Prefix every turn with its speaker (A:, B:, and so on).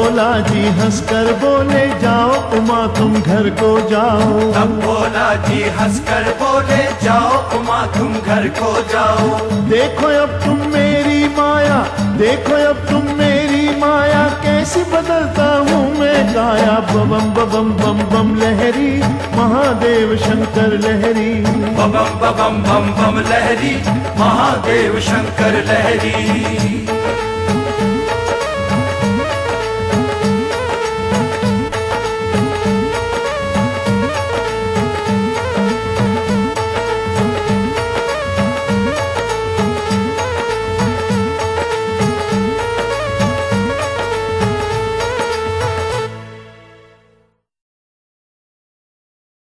A: भोला जी हंसकर बोले जाओ उमा तुम घर को जाओ।
B: तब भोला जी हंसकर बोले जाओ उमा तुम घर को जाओ।
A: देखो अब तुम मेरी माया, देखो अब तुम मेरी माया, कैसी बदलता हूँ मैं काया। बबम बबम बम बम लहरी महादेव शंकर लहरी।
B: बबम बबम बम बम लहरी महादेव शंकर लहरी।